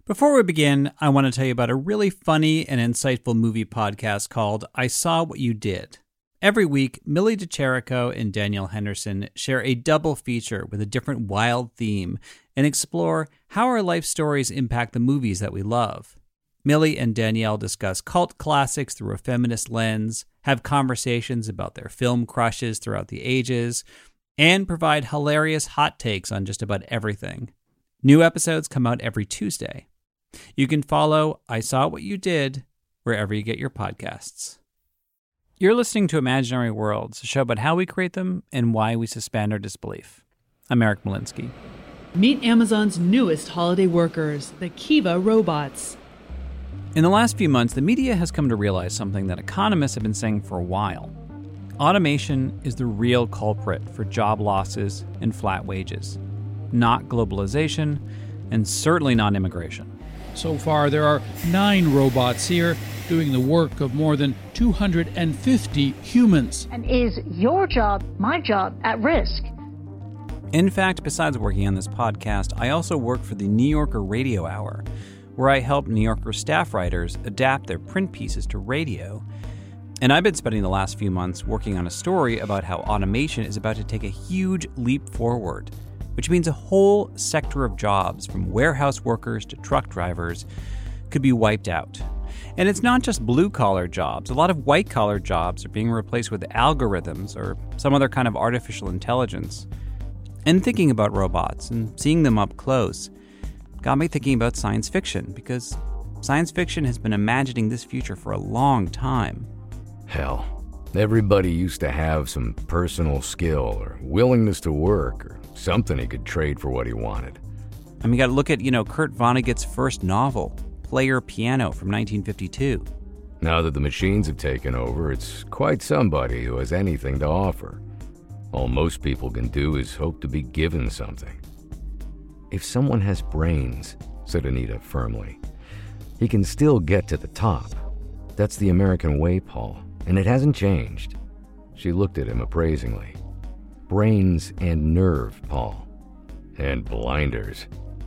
Before we begin, I want to tell you about a really funny and insightful movie podcast called I Saw What You Did. Every week, Millie DeCherico and Danielle Henderson share a double feature with a different wild theme and explore how our life stories impact the movies that we love. Millie and Danielle discuss cult classics through a feminist lens, have conversations about their film crushes throughout the ages, and provide hilarious hot takes on just about everything. New episodes come out every Tuesday. You can follow I Saw What You Did wherever you get your podcasts. You're listening to Imaginary Worlds, a show about how we create them and why we suspend our disbelief. I'm Eric Molinsky. Meet Amazon's newest holiday workers, the Kiva robots. In the last few months, the media has come to realize something that economists have been saying for a while. Automation is the real culprit for job losses and flat wages, not globalization, and certainly not immigration. So far, there are 9 robots here doing the work of more than 250 humans. And is your job, my job, at risk? In fact, besides working on this podcast, I also work for the New Yorker Radio Hour, where I help New Yorker staff writers adapt their print pieces to radio. And I've been spending the last few months working on a story about how automation is about to take a huge leap forward, which means a whole sector of jobs, from warehouse workers to truck drivers, could be wiped out. And it's not just blue-collar jobs. A lot of white-collar jobs are being replaced with algorithms or some other kind of artificial intelligence. And thinking about robots and seeing them up close got me thinking about science fiction, because science fiction has been imagining this future for a long time. Hell, everybody used to have some personal skill or willingness to work or something he could trade for what he wanted. I mean, you got to look at, Kurt Vonnegut's first novel, Player Piano, from 1952. Now that the machines have taken over, it's quite somebody who has anything to offer. All most people can do is hope to be given something. If someone has brains, said Anita firmly, he can still get to the top. That's the American way, Paul, and it hasn't changed. She looked at him appraisingly. Brains and nerve, Paul. And blinders.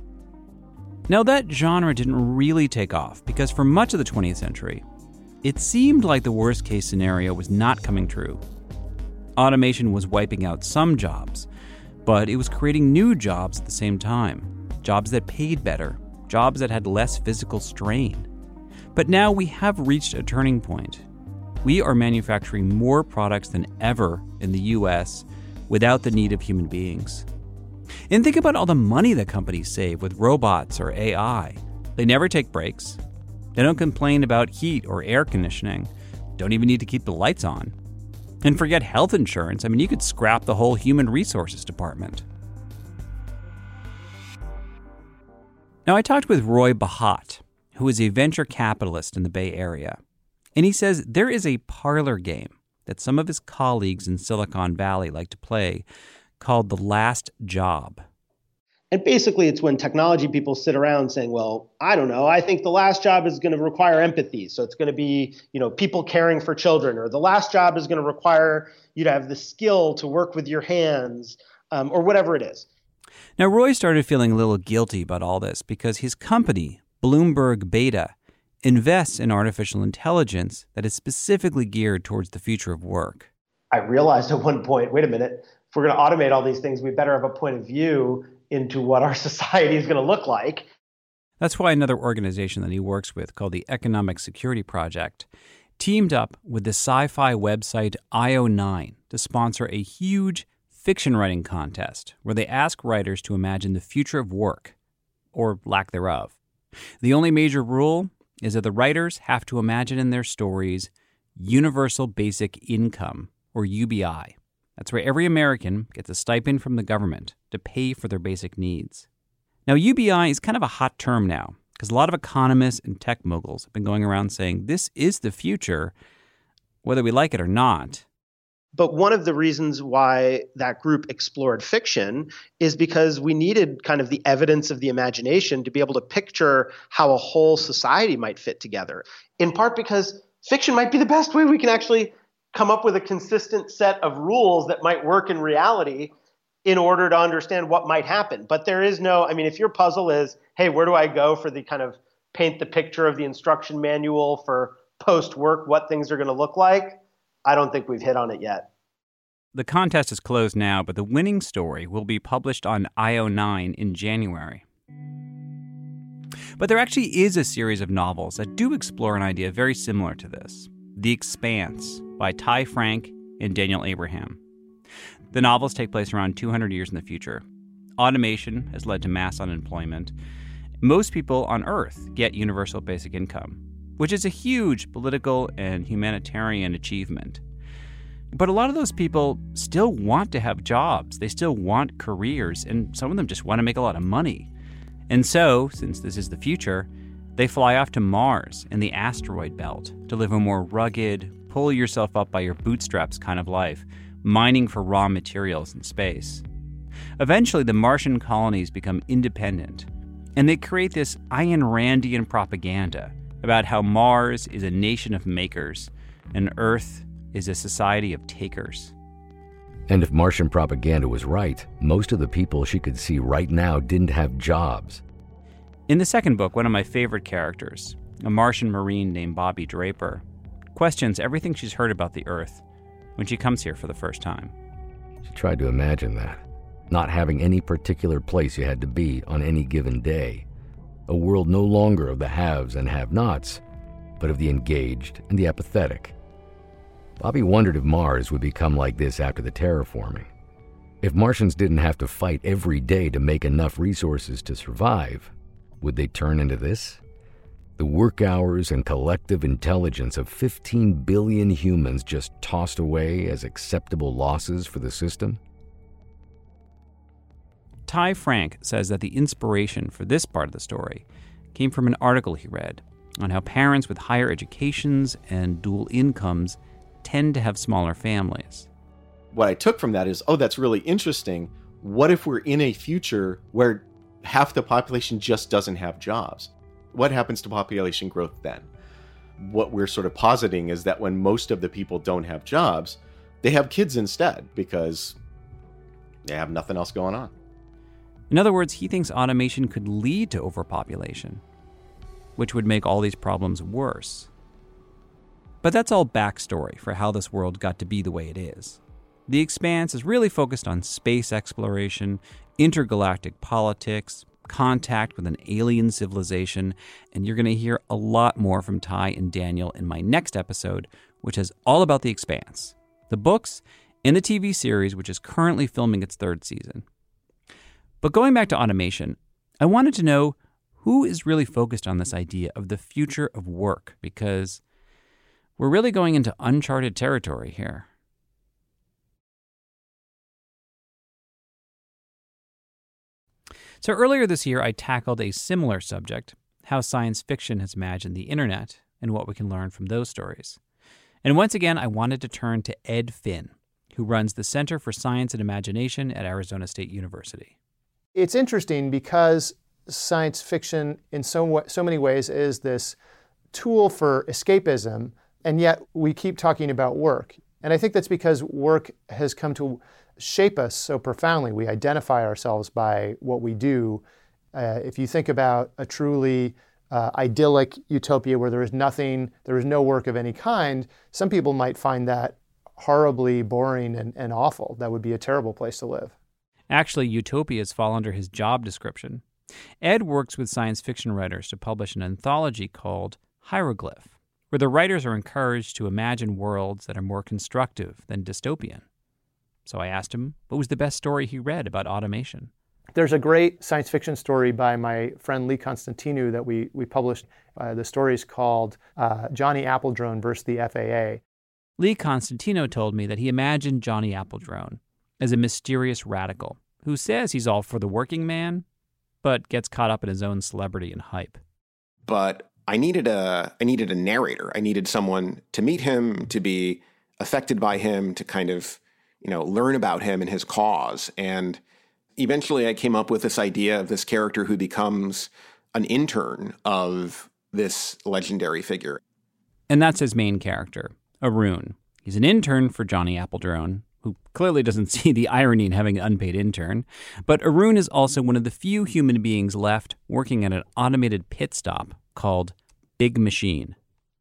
Now, that genre didn't really take off because for much of the 20th century, it seemed like the worst-case scenario was not coming true. Automation was wiping out some jobs, but it was creating new jobs at the same time. Jobs that paid better, jobs that had less physical strain. But now we have reached a turning point. We are manufacturing more products than ever in the U.S. without the need of human beings. And think about all the money that companies save with robots or AI. They never take breaks. They don't complain about heat or air conditioning. Don't even need to keep the lights on. And forget health insurance. I mean, you could scrap the whole human resources department. Now, I talked with Roy Bahat, who is a venture capitalist in the Bay Area. And he says there is a parlor game that some of his colleagues in Silicon Valley like to play called The Last Job. And basically, it's when technology people sit around saying, well, I don't know, I think the last job is going to require empathy. So it's going to be, people caring for children, or the last job is going to require you to have the skill to work with your hands, or whatever it is. Now, Roy started feeling a little guilty about all this because his company, Bloomberg Beta, invests in artificial intelligence that is specifically geared towards the future of work. I realized at one point, wait a minute, if we're going to automate all these things, we better have a point of view into what our society is going to look like. That's why another organization that he works with, called the Economic Security Project, teamed up with the sci-fi website IO9 to sponsor a huge fiction writing contest where they ask writers to imagine the future of work, or lack thereof. The only major rule is that the writers have to imagine in their stories universal basic income, or UBI. That's where every American gets a stipend from the government to pay for their basic needs. Now, UBI is kind of a hot term now, because a lot of economists and tech moguls have been going around saying this is the future, whether we like it or not. But one of the reasons why that group explored fiction is because we needed kind of the evidence of the imagination to be able to picture how a whole society might fit together. In part because fiction might be the best way we can actually come up with a consistent set of rules that might work in reality. in order to understand what might happen. But there is no, I mean, if your puzzle is, hey, where do I go for the kind of paint the picture of the instruction manual for post-work, what things are going to look like, I don't think we've hit on it yet. The contest is closed now, but the winning story will be published on IO9 in January. But there actually is a series of novels that do explore an idea very similar to this. The Expanse by Ty Franck and Daniel Abraham. The novels take place around 200 years in the future. Automation has led to mass unemployment. Most people on Earth get universal basic income, which is a huge political and humanitarian achievement. But a lot of those people still want to have jobs. They still want careers, and some of them just want to make a lot of money. And so, since this is the future, they fly off to Mars and the asteroid belt to live a more rugged, pull yourself up by your bootstraps kind of life, mining for raw materials in space. Eventually, the Martian colonies become independent, and they create this Ayn Randian propaganda about how Mars is a nation of makers and Earth is a society of takers. And if Martian propaganda was right, most of the people she could see right now didn't have jobs. In the second book, one of my favorite characters, a Martian Marine named Bobby Draper, questions everything she's heard about the Earth when she comes here for the first time. She tried to imagine that. Not having any particular place you had to be on any given day. A world no longer of the haves and have-nots, but of the engaged and the apathetic. Bobby wondered if Mars would become like this after the terraforming. If Martians didn't have to fight every day to make enough resources to survive, would they turn into this? The work hours and collective intelligence of 15 billion humans just tossed away as acceptable losses for the system? Ty Franck says that the inspiration for this part of the story came from an article he read on how parents with higher educations and dual incomes tend to have smaller families. What I took from that is, oh, that's really interesting. What if we're in a future where half the population just doesn't have jobs? What happens to population growth then? What we're sort of positing is that when most of the people don't have jobs, they have kids instead because they have nothing else going on. In other words, he thinks automation could lead to overpopulation, which would make all these problems worse. But that's all backstory for how this world got to be the way it is. The Expanse is really focused on space exploration, intergalactic politics, contact with an alien civilization, and you're going to hear a lot more from Ty and Daniel in my next episode, which is all about The Expanse, the books, and the TV series, which is currently filming its third season. But going back to automation, I wanted to know who is really focused on this idea of the future of work, because we're really going into uncharted territory here. So earlier this year, I tackled a similar subject, how science fiction has imagined the internet and what we can learn from those stories. And once again, I wanted to turn to Ed Finn, who runs the Center for Science and Imagination at Arizona State University. It's interesting because science fiction in so many ways is this tool for escapism, and yet we keep talking about work. And I think that's because work has come to shape us so profoundly. We identify ourselves by what we do. If you think about a truly idyllic utopia where there is no work of any kind, some people might find that horribly boring and awful. That would be a terrible place to live. Actually, utopias fall under his job description. Ed works with science fiction writers to publish an anthology called Hieroglyph, where the writers are encouraged to imagine worlds that are more constructive than dystopian. So I asked him what was the best story he read about automation. There's a great science fiction story by my friend Lee Constantinou that we published. The story is called Johnny Appledrone versus the FAA. Lee Constantinou told me that he imagined Johnny Appledrone as a mysterious radical who says he's all for the working man, but gets caught up in his own celebrity and hype. But I needed a narrator. I needed someone to meet him, to be affected by him, to kind of, learn about him and his cause. And eventually I came up with this idea of this character who becomes an intern of this legendary figure. And that's his main character, Arun. He's an intern for Johnny Appledrone, who clearly doesn't see the irony in having an unpaid intern. But Arun is also one of the few human beings left working at an automated pit stop called Big Machine.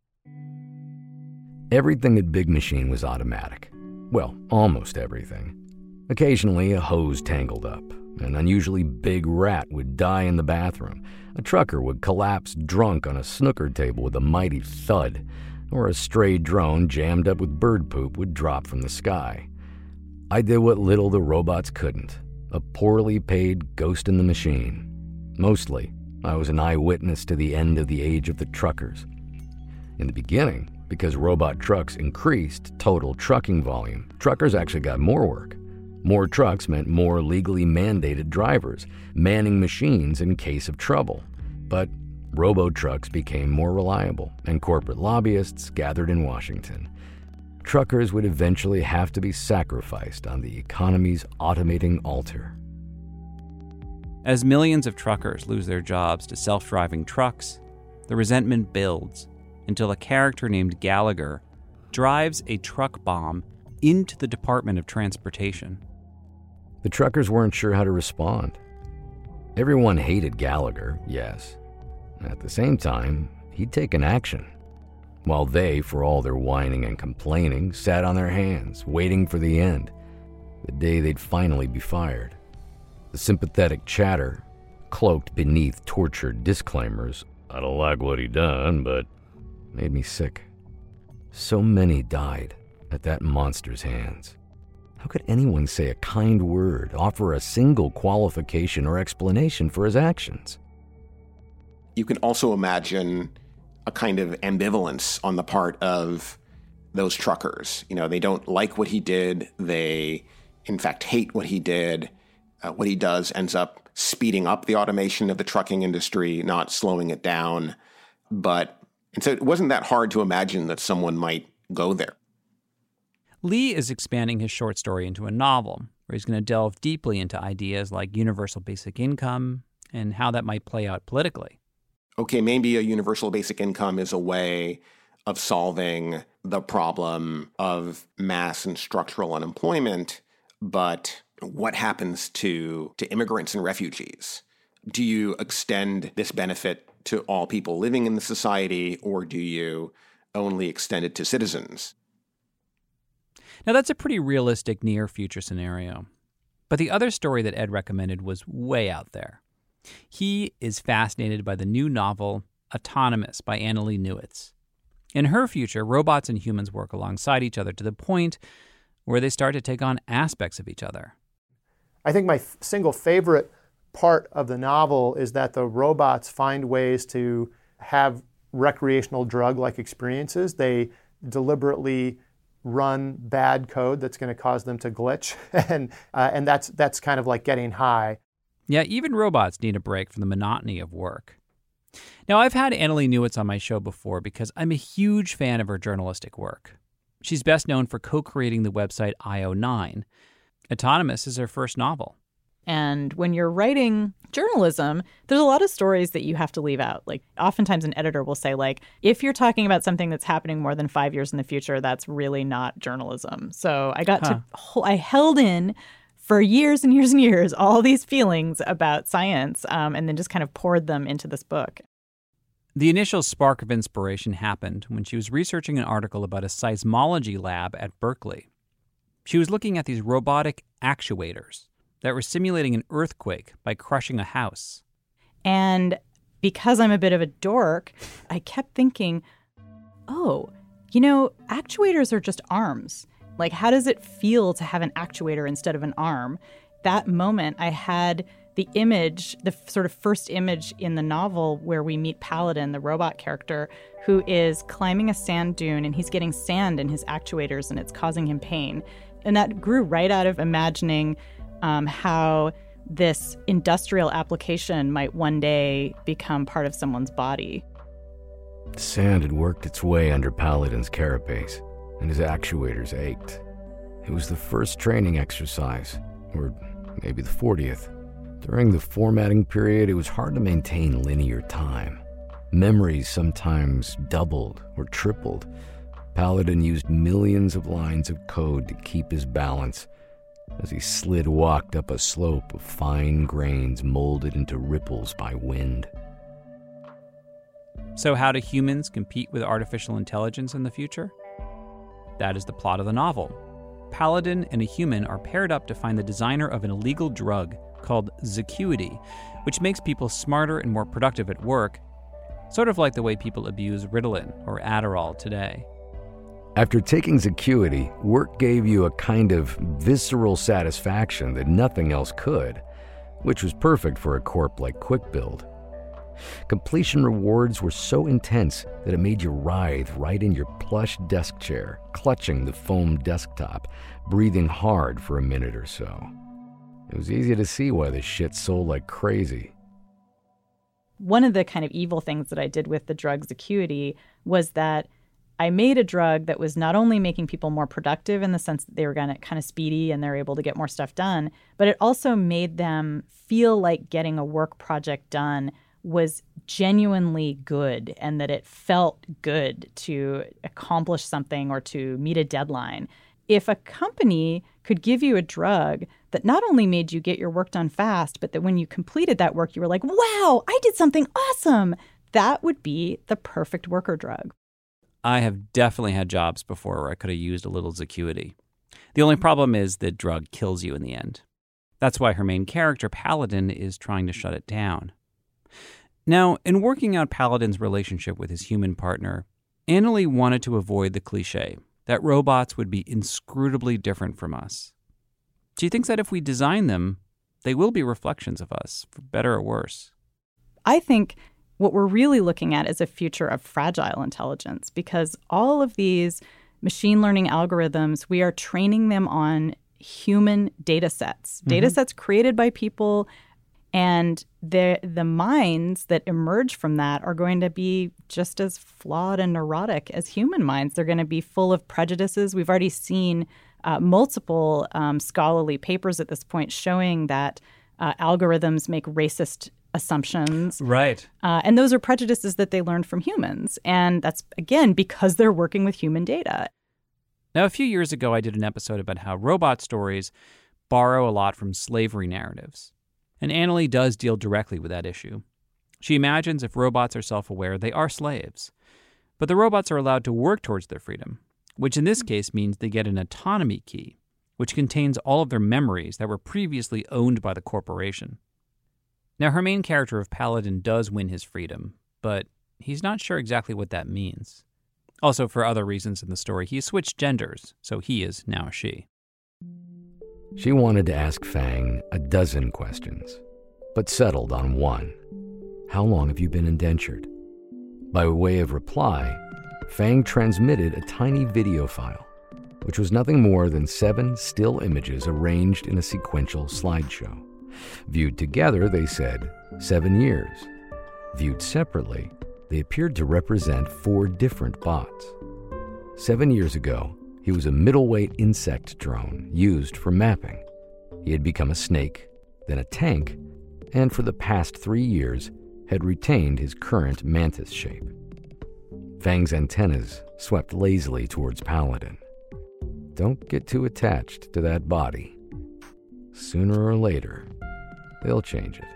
Everything at Big Machine was automatic. Well, almost everything. Occasionally, a hose tangled up. An unusually big rat would die in the bathroom. A trucker would collapse drunk on a snooker table with a mighty thud. Or a stray drone jammed up with bird poop would drop from the sky. I did what little the robots couldn't. A poorly paid ghost in the machine. Mostly, I was an eyewitness to the end of the age of the truckers. In the beginning, because robot trucks increased total trucking volume, truckers actually got more work. More trucks meant more legally mandated drivers, manning machines in case of trouble. But robo-trucks became more reliable, and corporate lobbyists gathered in Washington. Truckers would eventually have to be sacrificed on the economy's automating altar. As millions of truckers lose their jobs to self-driving trucks, the resentment builds until a character named Gallagher drives a truck bomb into the Department of Transportation. The truckers weren't sure how to respond. Everyone hated Gallagher, yes. At the same time, he'd taken action. While they, for all their whining and complaining, sat on their hands, waiting for the end, the day they'd finally be fired. The sympathetic chatter, cloaked beneath tortured disclaimers, "I don't like what he done," but made me sick. So many died at that monster's hands. How could anyone say a kind word, offer a single qualification or explanation for his actions? You can also imagine a kind of ambivalence on the part of those truckers. You know, they don't like what he did. They, in fact, hate what he did. What he does ends up speeding up the automation of the trucking industry, not slowing it down. And so it wasn't that hard to imagine that someone might go there. Lee is expanding his short story into a novel, where he's going to delve deeply into ideas like universal basic income and how that might play out politically. Okay, maybe a universal basic income is a way of solving the problem of mass and structural unemployment, but what happens to immigrants and refugees? Do you extend this benefit to all people living in the society, or do you only extend it to citizens? Now, that's a pretty realistic near-future scenario. But the other story that Ed recommended was way out there. He is fascinated by the new novel Autonomous by Annalee Newitz. In her future, robots and humans work alongside each other to the point where they start to take on aspects of each other. I think my single favorite part of the novel is that the robots find ways to have recreational drug-like experiences. They deliberately run bad code that's going to cause them to glitch, and that's kind of like getting high. Yeah, even robots need a break from the monotony of work. Now, I've had Annalee Newitz on my show before because I'm a huge fan of her journalistic work. She's best known for co-creating the website IO9. Autonomous is her first novel. And when you're writing journalism, there's a lot of stories that you have to leave out. Like, oftentimes an editor will say, like, if you're talking about something that's happening more than 5 years in the future, that's really not journalism. So I held in for years and years and years all these feelings about science, and then just kind of poured them into this book. The initial spark of inspiration happened when she was researching an article about a seismology lab at Berkeley. She was looking at these robotic actuators that were simulating an earthquake by crushing a house. And because I'm a bit of a dork, I kept thinking, actuators are just arms. Like, how does it feel to have an actuator instead of an arm? That moment, I had the image, the sort of first image in the novel where we meet Paladin, the robot character, who is climbing a sand dune and he's getting sand in his actuators and it's causing him pain. And that grew right out of imagining how this industrial application might one day become part of someone's body. Sand had worked its way under Paladin's carapace, and his actuators ached. It was the first training exercise, or maybe the 40th. During the formatting period, it was hard to maintain linear time. Memories sometimes doubled or tripled. Paladin used millions of lines of code to keep his balance as he slid-walked up a slope of fine grains molded into ripples by wind. So how do humans compete with artificial intelligence in the future? That is the plot of the novel. Paladin and a human are paired up to find the designer of an illegal drug called Zacuity, which makes people smarter and more productive at work, sort of like the way people abuse Ritalin or Adderall today. After taking Zacuity, work gave you a kind of visceral satisfaction that nothing else could, which was perfect for a corp like QuickBuild. Completion rewards were so intense that it made you writhe right in your plush desk chair, clutching the foam desktop, breathing hard for a minute or so. It was easy to see why this shit sold like crazy. One of the kind of evil things that I did with the drug Zacuity was that I made a drug that was not only making people more productive in the sense that they were kind of speedy and they're able to get more stuff done, but it also made them feel like getting a work project done was genuinely good and that it felt good to accomplish something or to meet a deadline. If a company could give you a drug that not only made you get your work done fast, but that when you completed that work, you were like, wow, I did something awesome, that would be the perfect worker drug. I have definitely had jobs before where I could have used a little Zacuity. The only problem is the drug kills you in the end. That's why her main character, Paladin, is trying to shut it down. Now, in working out Paladin's relationship with his human partner, Annalee wanted to avoid the cliche that robots would be inscrutably different from us. She thinks that if we design them, they will be reflections of us, for better or worse. I think what we're really looking at is a future of fragile intelligence, because all of these machine learning algorithms, we are training them on human data sets, data sets created by people. And the minds that emerge from that are going to be just as flawed and neurotic as human minds. They're going to be full of prejudices. We've already seen multiple scholarly papers at this point showing that algorithms make racist assumptions. Right. And those are prejudices that they learned from humans. And that's, again, because they're working with human data. Now, a few years ago, I did an episode about how robot stories borrow a lot from slavery narratives. And Annalee does deal directly with that issue. She imagines if robots are self-aware, they are slaves. But the robots are allowed to work towards their freedom, which in this case means they get an autonomy key, which contains all of their memories that were previously owned by the corporation. Now, her main character of Paladin does win his freedom, but he's not sure exactly what that means. Also, for other reasons in the story, he switched genders, so he is now a she. She wanted to ask Fang a dozen questions, but settled on one. How long have you been indentured? By way of reply, Fang transmitted a tiny video file, which was nothing more than 7 still images arranged in a sequential slideshow. Viewed together, they said 7 years. Viewed separately, they appeared to represent 4 different bots. 7 years ago, he was a middleweight insect drone used for mapping. He had become a snake, then a tank, and for the past 3 years had retained his current mantis shape. Fang's antennas swept lazily towards Paladin. Don't get too attached to that body. Sooner or later, they'll change it.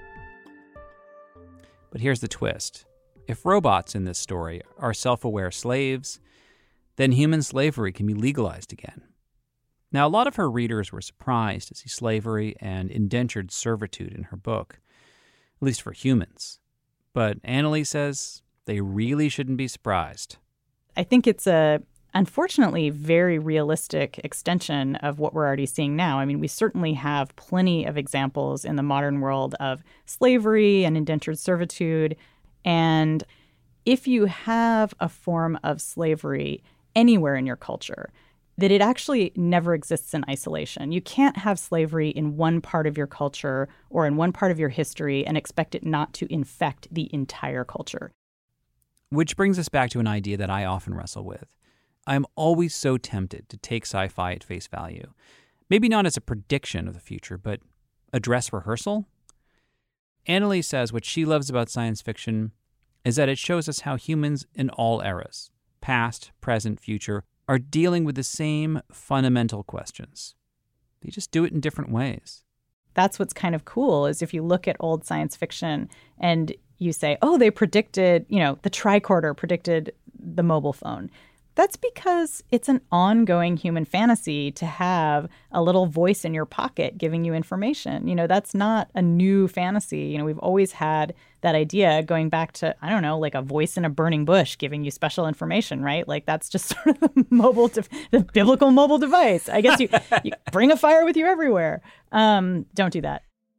But here's the twist. If robots in this story are self-aware slaves, then human slavery can be legalized again. Now, a lot of her readers were surprised to see slavery and indentured servitude in her book, at least for humans. But Annalee says they really shouldn't be surprised. I think it's a, unfortunately, very realistic extension of what we're already seeing now. I mean, we certainly have plenty of examples in the modern world of slavery and indentured servitude. And if you have a form of slavery anywhere in your culture, that it actually never exists in isolation. You can't have slavery in one part of your culture or in one part of your history and expect it not to infect the entire culture. Which brings us back to an idea that I often wrestle with. I'm always so tempted to take sci-fi at face value. Maybe not as a prediction of the future, but a dress rehearsal? Annalee says what she loves about science fiction is that it shows us how humans in all eras, past, present, future, are dealing with the same fundamental questions. They just do it in different ways. That's what's kind of cool is if you look at old science fiction and you say, oh, they predicted, the tricorder predicted the mobile phone. That's because it's an ongoing human fantasy to have a little voice in your pocket giving you information. That's not a new fantasy. We've always had that idea going back to, I don't know, like a voice in a burning bush giving you special information, right? Like that's just sort of the biblical mobile device. I guess you bring a fire with you everywhere. Don't do that.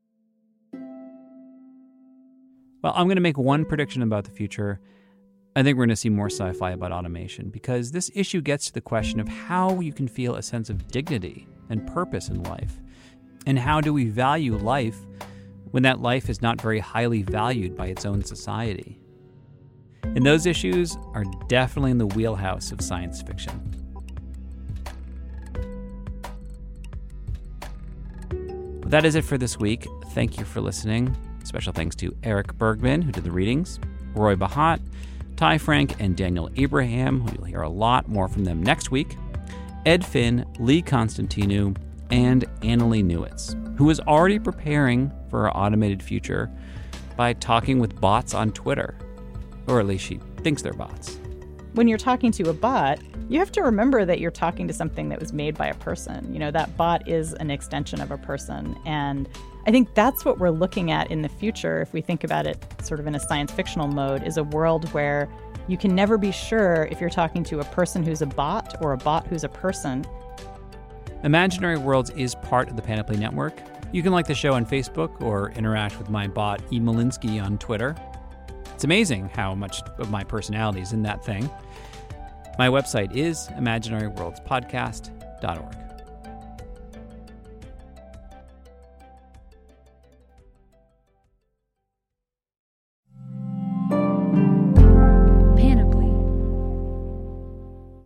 Well, I'm going to make one prediction about the future. I think we're going to see more sci-fi about automation because this issue gets to the question of how you can feel a sense of dignity and purpose in life. And how do we value life when that life is not very highly valued by its own society? And those issues are definitely in the wheelhouse of science fiction. But that is it for this week. Thank you for listening. Special thanks to Eric Bergman, who did the readings, Roy Bahat, Ty Frank, and Daniel Abraham, who you'll hear a lot more from them next week, Ed Finn, Lee Constantinou, and Annalee Newitz, who is already preparing for our automated future by talking with bots on Twitter. Or at least she thinks they're bots. When you're talking to a bot, you have to remember that you're talking to something that was made by a person. That bot is an extension of a person. And I think that's what we're looking at in the future, if we think about it sort of in a science fictional mode, is a world where you can never be sure if you're talking to a person who's a bot or a bot who's a person. Imaginary Worlds is part of the Panoply Network. You can like the show on Facebook or interact with my bot, E. Malinsky, on Twitter. It's amazing how much of my personality is in that thing. My website is imaginaryworldspodcast.org.